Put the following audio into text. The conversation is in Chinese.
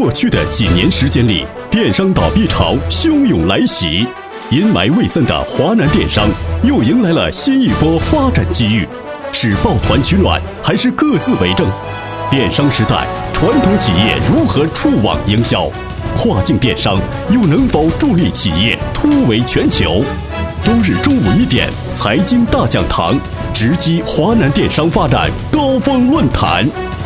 过去的几年时间里，电商倒闭潮汹涌来袭，阴霾未散的华南电商又迎来了新一波发展机遇。是抱团取暖，还是各自为政？电商时代，传统企业如何触网营销？跨境电商又能否助力企业突围全球？周日中午1点，财经大讲堂直击华南电商发展高峰论坛。